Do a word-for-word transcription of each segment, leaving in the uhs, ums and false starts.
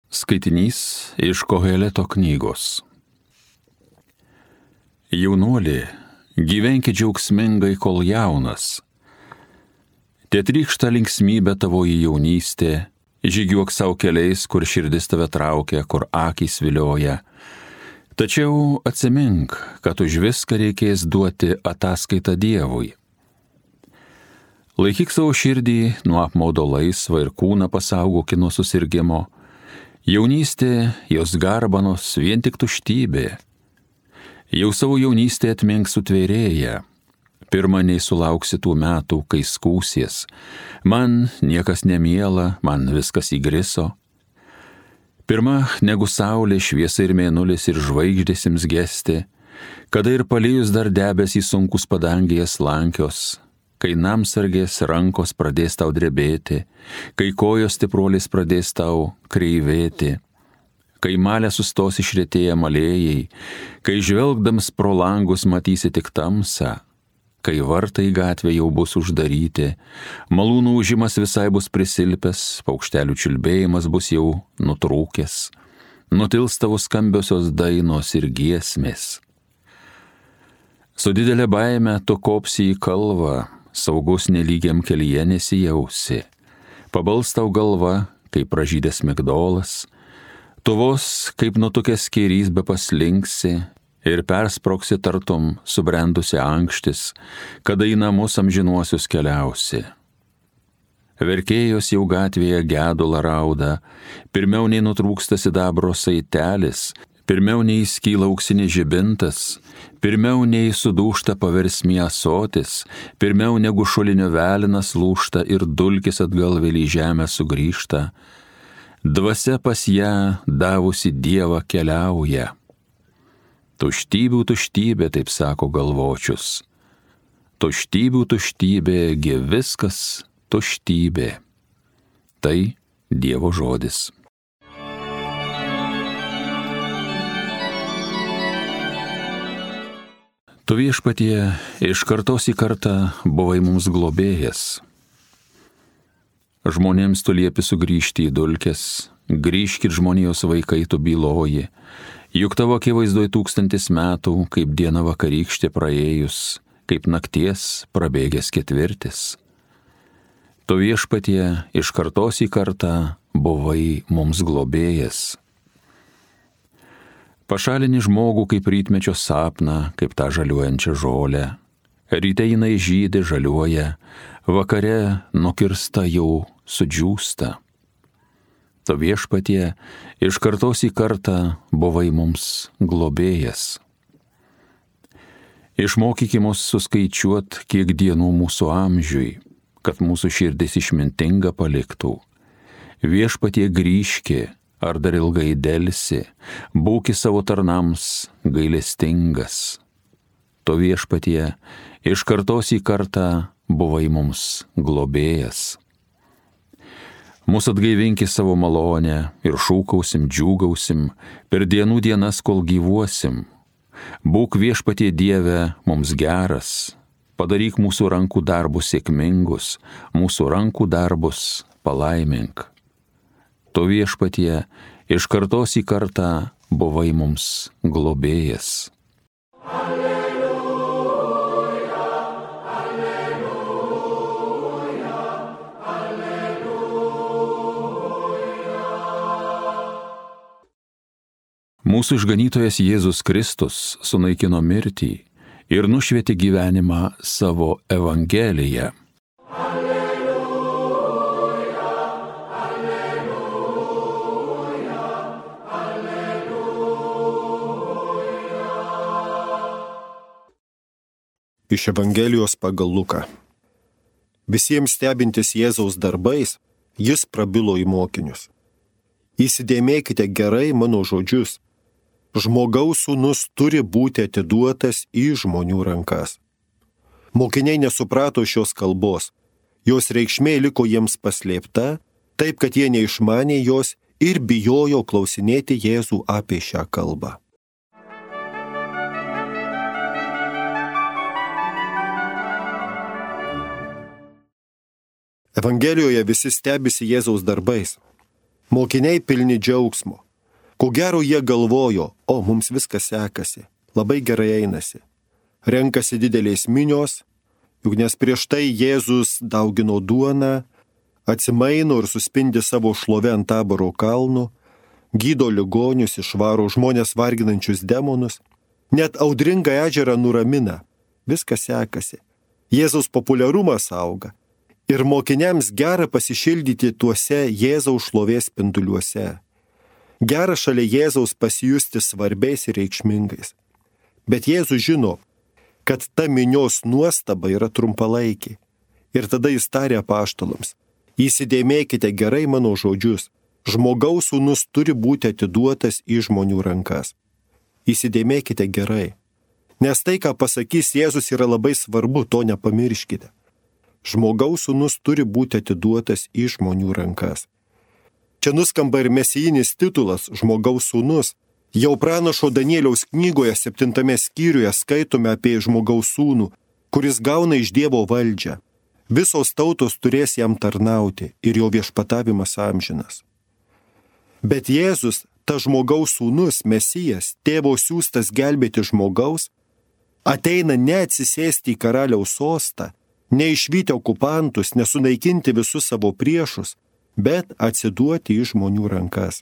Skaitinys iš Koheleto knygos. Jaunuoli, gyvenkit džiaugsmingai, kol jaunas. Te trykšta linksmybė tavoji jaunystė, žygiuok savo keliais, kur širdis tave traukia, kur akys vilioja. Tačiau atsimink, kad už viską reikės duoti ataskaitą Dievui. Laikyk savo širdį nuo apmaudo laisvą ir kūną pasaugok nuo susirgimo. Jaunystė, jos garbanos, vien tik tuštybė. Jau savo jaunystę atmink sutvėrėja. Pirma nei sulauksi tų metų, kai skūsies. Man niekas nemiela, man viskas įgriso. Pirma, negu saulė, šviesa ir mėnulis ir žvaigždės ims gesti, kada ir palijus dar debesį sunkus padangėje slankios, kai namsargės rankos pradės tau drebėti, kai kojos stipruolis pradės tau kreivėti, kai malė sustos išretėję malėjai, kai žvelgdams pro langus matysi tik tamsą, kai vartai gatvė jau bus uždaryti, malūnų ūžimas visai bus prisilpęs, paukštelių čiulbėjimas bus jau nutrūkęs, nutils tavo skambiosios dainos ir giesmės. Su didelė baime tu kopsi į kalvą, saugus nelygiam kelyje nesijausi, pabals tau galva, kaip pražydęs migdolas, tu vos kaip nutukęs skėrys be paslinksi ir persproksi tartum subrendusi ankštis, kada į namus amžinuosius keliausi. Verkėjos jau gatvėje gedulą rauda, pirmiau nei nutrūksta sidabro saitelis, pirmiau nei skyla auksinis žibintas, pirmiau nei sudūžta paversmė ąsotis, pirmiau negu šulinio velinas lūžta ir dulkis atgal vėl į žemę sugrįžta, dvasia pas ją davusi Dievą keliauja. Tuštybių tuštybė, taip sako galvočius. Tuštybių tuštybė, gi viskas tuštybė. Tai Dievo žodis. Tu viešpatie iš kartos į kartą buvai mums globėjas. Žmonėms tu liepi sugrįžti į dulkes, grįžkit žmonijos vaikai tu byloji, juk tavo akivaizdoj tūkstantis metų, kaip diena vakarykštė praėjus, kaip nakties prabėgęs ketvirtis. Tu viešpatie iš kartos į kartą buvai mums globėjas. Pašalini žmogų kaip rytmečio sapną, kaip tą žaliuojančią žolę. Ryte jinai žydi, žaliuoja, vakare nukirsta jau sudžiūsta. Tu viešpatie iš kartos į kartą buvai mums globėjas. Išmokyki mus suskaičiuot, kiek dienų mūsų amžiui, kad mūsų širdis išmintinga paliktų. Viešpatie grįžki, ar dar ilgai delsi, būki savo tarnams gailestingas. Tu viešpatie iš kartos į kartą buvai mums globėjas. Mūsų atgaivinki savo malonę ir šūkausim, džiūgausim per dienų dienas, kol gyvuosim. Būk viešpatie Dieve mums geras, padaryk mūsų rankų darbus sėkmingus, mūsų rankų darbus palaimink. Tu viešpatie iš kartos į kartą buvai mums globėjas. Mūsų išganytojas Jėzus Kristus sunaikino mirtį ir nušvietė gyvenimą savo Evangeliją. Alleluja, alleluja, alleluja. Iš Evangelijos pagal Luką. Visiems stebintis Jėzaus darbais, jis prabilo į mokinius. Įsidėmėkite gerai mano žodžius. Žmogaus sūnus turi būti atiduotas į žmonių rankas. Mokiniai nesuprato šios kalbos, jos reikšmė liko jiems paslėpta, taip kad jie neišmanė jos ir bijojo klausinėti Jėzų apie šią kalbą. Evangelijoje visi stebisi Jėzaus darbais. Mokiniai pilni džiaugsmo. Ko gero jie galvojo, o mums viskas sekasi, labai gerai einasi. Renkasi didelės minios, juk nes prieš tai Jėzus daugino duoną, atsimaino ir suspindi savo šlovę ant Taboro kalnų, gydo ligonius, išvaro žmonės varginančius demonus, net audringą ežerą nuramina. Viskas sekasi. Jėzaus populiarumas auga. Ir mokiniams gera pasišildyti tuose Jėzaus šlovės spinduliuose. Gera šalia Jėzaus pasijusti svarbiais ir reikšmingais. Bet Jėzus žino, kad ta minios nuostaba yra trumpalaikė. Ir tada jis tarė apaštalams: įsidėmėkite gerai mano žodžius. Žmogaus sūnus turi būti atiduotas į žmonių rankas. Įsidėmėkite gerai. Nes tai, ką pasakys Jėzus, yra labai svarbu, to nepamirškite. Žmogaus sūnus turi būti atiduotas į žmonių rankas. Čia nuskamba ir mesijinis titulas žmogaus sūnus. Jau pranašo Danieliaus knygoje septintame skyriuje skaitome apie žmogaus sūnų, kuris gauna iš Dievo valdžią. Visos tautos turės jam tarnauti ir jo viešpatavimas amžinas. Bet Jėzus, ta žmogaus sūnus, Mesijas, tėvo siųstas gelbėti žmogaus, ateina ne atsisėsti į karaliaus sostą, neišvyti okupantus, nesunaikinti visus savo priešus, bet atsiduoti į žmonių rankas.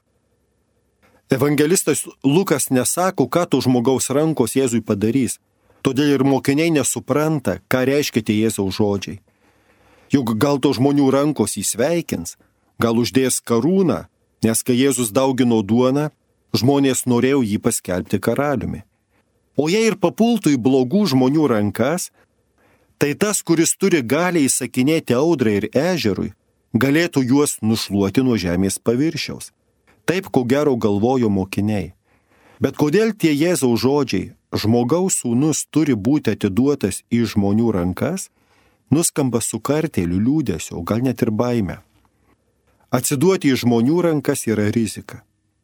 Evangelistas Lukas nesako, ką to žmogaus rankos Jėzui padarys, todėl ir mokiniai nesupranta, ką reiškia tie Jėzaus žodžiai. Juk gal to žmonių rankos įsveikins, gal uždės karūną, nes kai Jėzus daugino duoną, žmonės norėjo jį paskelbti karaliumi. O jei ir papultų į blogų žmonių rankas, tai tas, kuris turi galią įsakinėti audrai ir ežerui, galėtų juos nušluoti nuo žemės paviršiaus. Taip, ko gero, galvojo mokiniai. Bet kodėl tie Jėzaus žodžiai, žmogaus sūnus turi būti atiduotas į žmonių rankas, nuskamba su kartėliu, liūdėsio, gal net ir baime. Atsiduoti į žmonių rankas yra rizika.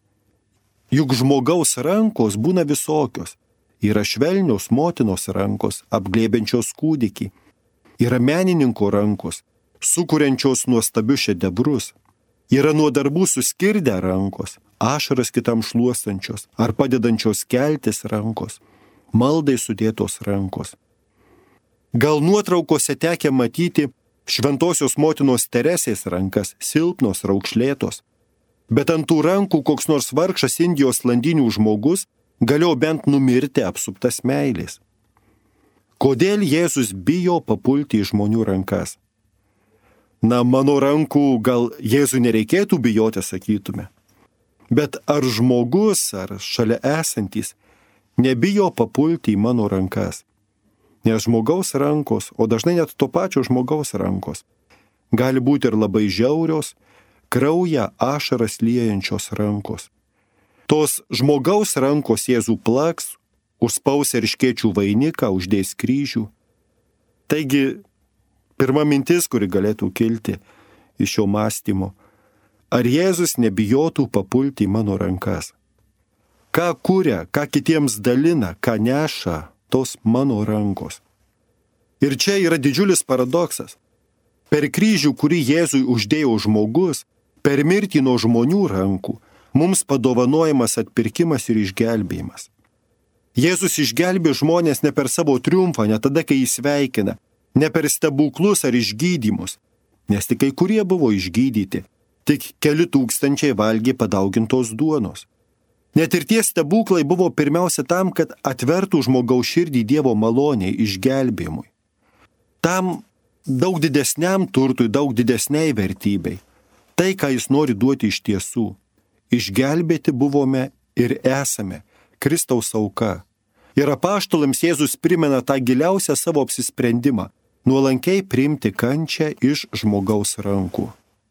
Juk žmogaus rankos būna visokios. Yra švelnios motinos rankos, apglėbiančios kūdikį. Yra menininko rankos, sukuriančios nuostabius šedevrus. Yra nuo darbų suskirdę rankos, ašaras kitam šluostančios ar padedančios keltis rankos, maldai sudėtos rankos. Gal nuotraukose tekę matyti šventosios motinos Teresės rankas, silpnos, raukšlėtos, bet ant tų rankų koks nors vargšas Indijos landinių žmogus galėjo bent numirti apsuptas meilės. Kodėl Jėzus bijo papulti į žmonių rankas? Na, mano rankų gal Jėzui nereikėtų bijoti, sakytume. Bet ar žmogus, ar šalia esantys nebijo papulti į mano rankas? Nes žmogaus rankos, o dažnai net to pačio žmogaus rankos, gali būti ir labai žiaurios, kraują ašaras liejančios rankos. Tos žmogaus rankos Jėzų plaks, užspaus erškėčių vainiką, uždės kryžių. Taigi, pirma mintis, kuri galėtų kilti iš šio mąstymo, ar Jėzus nebijotų papulti į mano rankas? Ką kuria, ką kitiems dalina, ką neša tos mano rankos? Ir čia yra didžiulis paradoksas. Per kryžių, kurį Jėzui uždėjo žmogus, per mirtį nuo žmonių rankų, mums padovanojamas atpirkimas ir išgelbėjimas. Jėzus išgelbė žmonės ne per savo triumfą, ne tada, kai jį sveikina, ne per stebuklus ar išgydymus, nes tik kai kurie buvo išgydyti, tik keli tūkstančiai valgė padaugintos duonos. Net ir tie stebuklai buvo pirmiausia tam, kad atvertų žmogaus širdį Dievo maloniai, išgelbėjimui. Tam daug didesniam turtui, daug didesniai vertybei. Tai, ką jis nori duoti iš tiesų. Išgelbėti buvome ir esame Kristaus auka. Ir apaštalams Jėzus primena tą giliausią savo apsisprendimą – nuolankiai priimti kančią iš žmogaus rankų.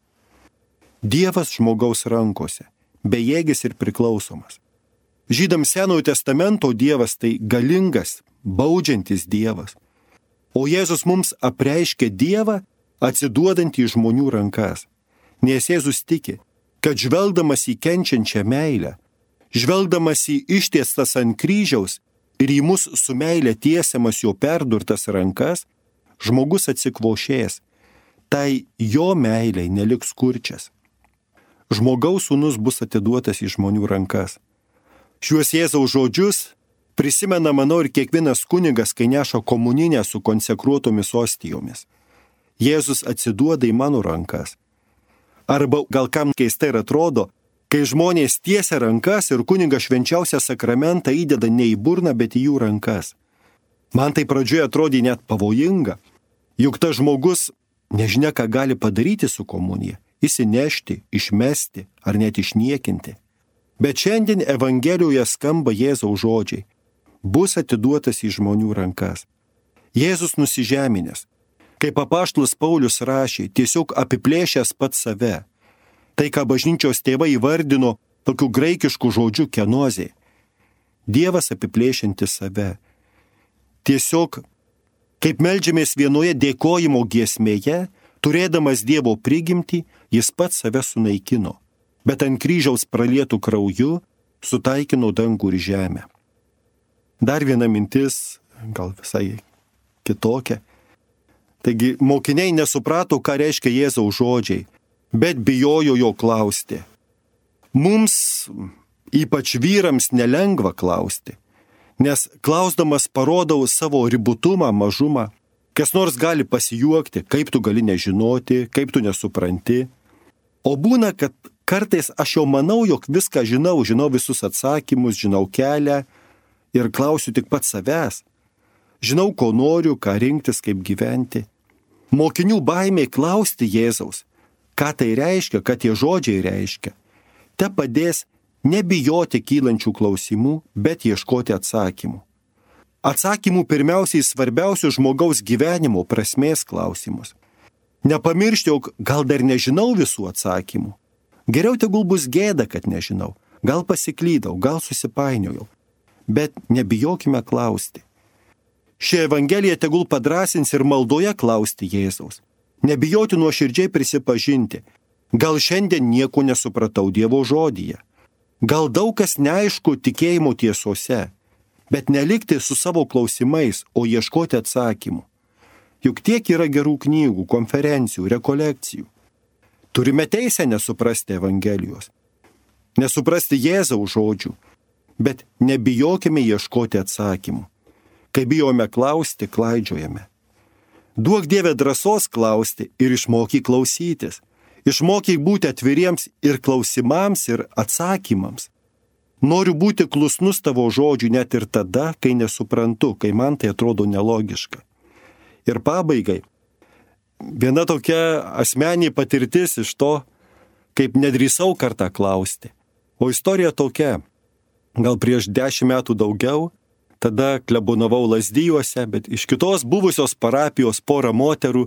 Dievas žmogaus rankose, bejėgis ir priklausomas. Žydams Senojo testamento Dievas tai galingas, baudžiantis Dievas. O Jėzus mums apreiškia Dievą atsiduodantį į žmonių rankas. Nes Jėzus tiki, kad žvelgdamas į kenčiančią meilę, žvelgdamas į ištiestas ant kryžiaus ir į mus su meilė tiesiamas jo perdurtas rankas, žmogus atsikvošės, tai jo meiliai neliks kurčias. žmogaus sūnus bus atiduotas į žmonių rankas. Šiuos Jėzaus žodžius prisimena, manau, ir kiekvienas kunigas, kai neša komuninę su konsekruotomis ostijomis. Jėzus atsiduoda į mano rankas. Arba gal kam keistai ir atrodo, kai žmonės tiesia rankas ir kunigas švenčiausią sakramentą įdeda ne į burną, bet į jų rankas. Man tai pradžioje atrodė net pavojinga, juk tas žmogus nežinia, ką gali padaryti su komunija – įsinešti, išmesti ar net išniekinti. Bet šiandien Evangelijoje skamba Jėzaus žodžiai – bus atiduotas į žmonių rankas. Jėzus nusižeminęs, kaip apaštalas Paulius rašė, tiesiog apiplėšęs pats save. Tai, ką bažnyčios tėvai įvardino tokiu graikišku žodžiu kenozė. Dievas apiplėšiantis save. Tiesiog, kaip meldžiamės vienoje dėkojimo giesmėje, turėdamas Dievo prigimtį, jis pats save sunaikino, bet ant kryžiaus pralietų krauju sutaikino dangų ir žemę. Dar viena mintis, gal visai kitokia. Taigi, mokiniai nesuprato, ką reiškia Jėzaus žodžiai, bet bijojo jo klausti. Mums, ypač vyrams, nelengva klausti, nes klausdamas parodau savo ribotumą, mažumą. Kas nors gali pasijuokti, kaip tu gali nežinoti, kaip tu nesupranti. O būna, kad kartais aš jau manau, jog viską žinau, žinau visus atsakymus, žinau kelią ir klausiu tik pats savęs. Žinau, ko noriu, ką rinktis, kaip gyventi. Mokinių baimė klausti Jėzaus, ką tai reiškia, ką tie žodžiai reiškia. Te padės nebijoti kylančių klausimų, bet ieškoti atsakymų. Atsakymų pirmiausiai svarbiausių žmogaus gyvenimo prasmės klausimus. Nepamiršti, jog gal dar nežinau visų atsakymų. Geriau tegul bus gėda, kad nežinau. Gal pasiklydau, gal susipainiojau. Bet nebijokime klausti. Ši Evangelija tegul padrąsins ir maldoje klausti Jėzaus. Nebijoti nuoširdžiai prisipažinti. Gal šiandien nieko nesupratau Dievo žodyje. Gal daug kas neaišku tikėjimo tiesose. Bet nelikti su savo klausimais, o ieškoti atsakymų. Juk tiek yra gerų knygų, konferencijų, rekolekcijų. Turime teisę nesuprasti Evangelijos, nesuprasti Jėzaus žodžių, bet nebijokime ieškoti atsakymų. Kai bijome klausti, klaidžiojame. Duok Dieve drąsos klausti ir išmokyk klausytis. Išmokyk būti atviriems ir klausimams, ir atsakymams. Noriu būti klusnus tavo žodžių net ir tada, kai nesuprantu, kai man tai atrodo nelogiška. Ir pabaigai, viena tokia asmeninė patirtis iš to, kaip nedrįsau kartą klausti. O istorija tokia, gal prieš dešimt metų daugiau, tada klebonavau Lazdijuose, bet iš kitos buvusios parapijos pora moterų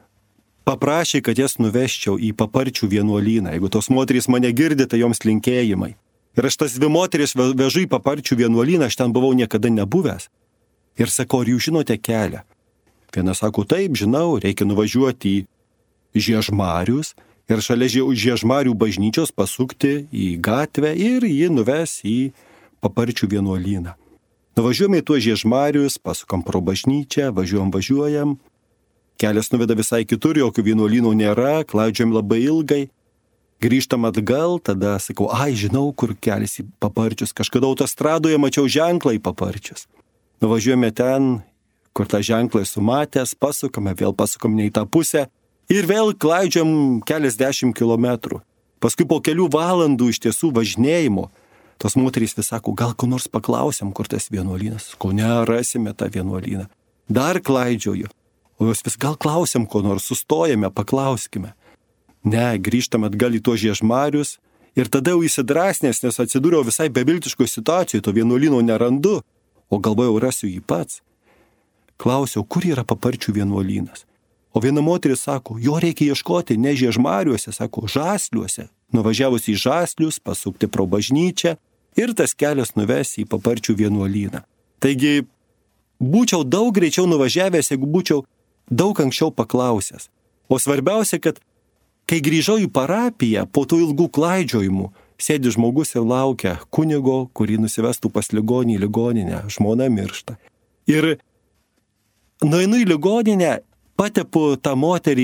paprašė, kad jas nuveščiau į Paparčių vienuolyną. Jeigu tos moterys mane girdi, tai joms linkėjimai. Ir aš tas dvi moteris vežu į Paparčių vienuolyną, aš ten buvau niekada nebuvęs. Ir sakau, ar jūs žinote kelią? Viena sako, taip, žinau, reikia nuvažiuoti į Žiežmarius ir šalia Žiežmarių bažnyčios pasukti į gatvę ir jį nuves į Paparčių vienuolyną. Nuvažiuojame į tuos Žiežmarius, pasukam pro bažnyčią, važiuojam, važiuojam. Kelias nuveda visai kitur, jokių vienuolynų nėra, klaidžiam labai ilgai. Grįžtam atgal, tada sakau, ai, žinau, kur kelias į Paparčius. Kažkada autostradoje mačiau ženklą į Paparčius. Nuvažiuojame ten, kur tą ženklą esu matęs, pasukame, vėl pasukame ne į tą pusę ir vėl klaidžiam keliasdešimt kilometrų. Paskui po kelių valandų iš tiesų važinėjimo, tos moterys vis sako, gal ko nors paklausiam, kur tas vienuolynas. Ko nerasime tą vienuolyną. Dar klaidžioju. O jos vis gal klausiam, ko nors sustojame, paklauskime. Ne, grįžtam atgal į tuos Žiežmarius ir tada jau įsidrasnės, nes atsidūriau visai beviltiškoje situacijoje, to vienuolyno nerandu, o galvojau rasiu jį pats. Klausiau, kur yra Paparčių vienuolynas. O viena moteris sako, jo reikia ieškoti ne Žiežmariuose, sako, Žasliuose. Nuvažiavus į Žaslius, pasukti pro bažnyčią ir tas kelias nuves į Paparčių vienuolyną. Taigi, būčiau daug greičiau nuvažiavęs, jeigu būčiau daug anksčiau paklausęs. O svarbiausia, kad kai grįžau į parapiją, po tų ilgų klaidžiojimų, sėdi žmogus ir laukia kunigo, kurį nusivestų pas ligonį į ligoninę, žmona miršta. Ir nueinu į ligoninę, patepu tą moterį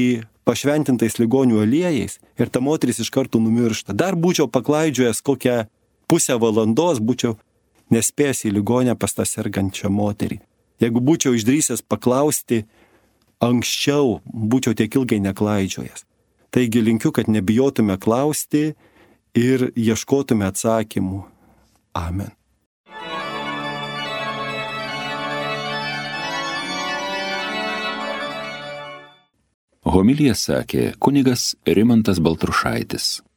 pašventintais ligonių aliejais ir ta moteris iš karto numiršta. Dar būčiau paklaidžiojęs kokią pusę valandos, būčiau nespėjęs į ligonę pas tą sergančią moterį. Jeigu būčiau išdrįsęs paklausti anksčiau, būčiau tiek ilgai neklaidžiojęs. Taigi linkiu, kad nebijotume klausti ir ieškotume atsakymų. Amen. Homiliją sakė kunigas Rimantas Baltrušaitis.